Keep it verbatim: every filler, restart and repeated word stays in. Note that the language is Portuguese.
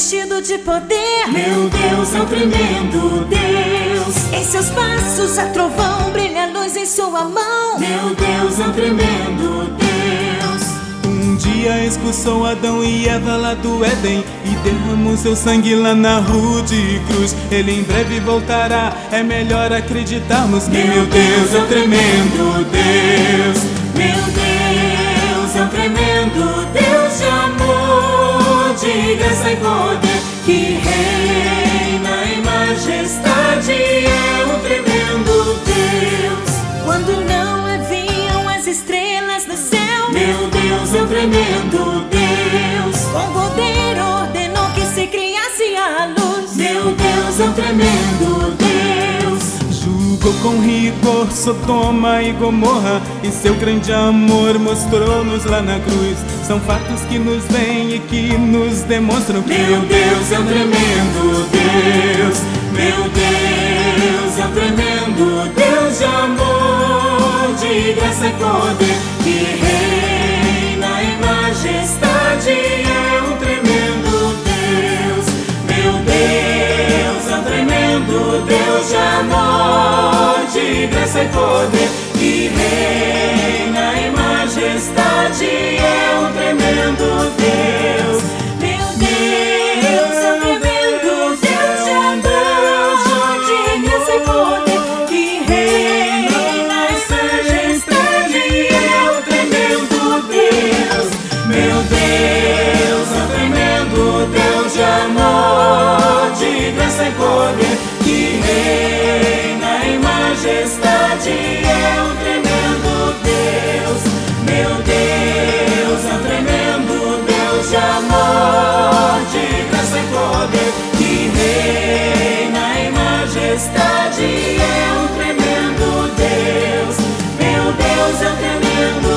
revestido de poder. Meu Deus é um tremendo Deus. Em seus passos há trovão, brilha a luz em sua mão. Meu Deus é um tremendo Deus. Um dia expulsou Adão e Eva lá do Éden e derramou seu sangue lá na rude cruz. Ele em breve voltará, é melhor acreditarmos que meu Deus é um tremendo Deus. Meu Deus é um tremendo Deus de amor, de graça e poder, que reina em majestade. É um tremendo Deus. Quando não haviam as estrelas no céu, meu Deus é um tremendo Deus. com poder ordenou que se criasse a luz. Meu Deus é um tremendo Deus. Julgou com rigor Sodoma e Gomorra e seu grande amor mostrou-nos lá na cruz. São fatos que nos veem e que nos demonstram que meu Deus é um tremendo Deus. Meu Deus é um tremendo Deus de amor, de graça e poder, que reina em majestade. É um tremendo Deus. Meu Deus é um tremendo Deus de amor, de graça e poder, que reina em majestade. É um tremendo Deus. Meu Deus é um tremendo Deus de amor, de graça e poder, que reina em majestade. É um tremendo Deus. Meu Deus é um tremendo Deus de amor, de graça e poder, que reina em majestade. É um tremendo Deus. Meu Deus é um tremendo Deus de amor, de graça e poder, que reina em majestade. É um tremendo Deus. Meu Deus é um tremendo